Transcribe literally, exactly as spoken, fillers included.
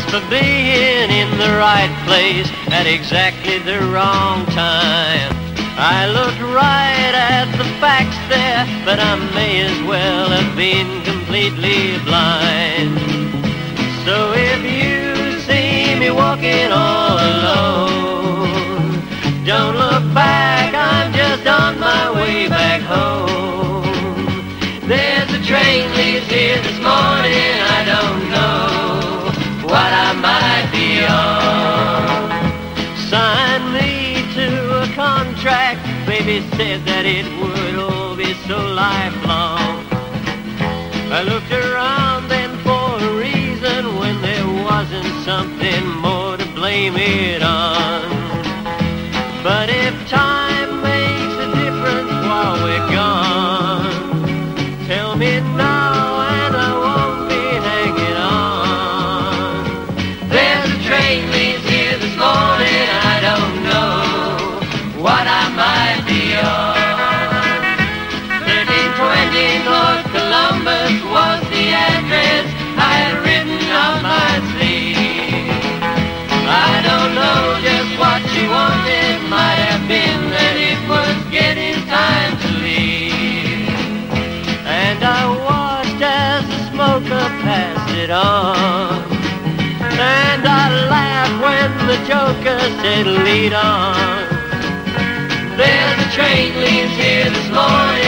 for being in the right place at exactly the wrong time. I looked right at the facts there, but I may as well have been completely blind. So if you see me walking all alone, don't look back, I'm just on my way back home. There's a train leaves here this morning, I don't know what I might be on. Sign me to a contract, baby said that it would all be so lifelong. I looked around then for a reason when there wasn't something more to blame it on. But if time makes a difference while we're gone, tell me now and I won't be hanging on. There's a train leaves here this morning, I don't know what I might be on. thirteen twenty North Columbus was the address I had written on my sleeve. I don't know just what she wanted, might have been that it was getting time to leave. And I watched as the smoker passed it on, and I laughed when the joker said lead on. There's a train leaves here this morning,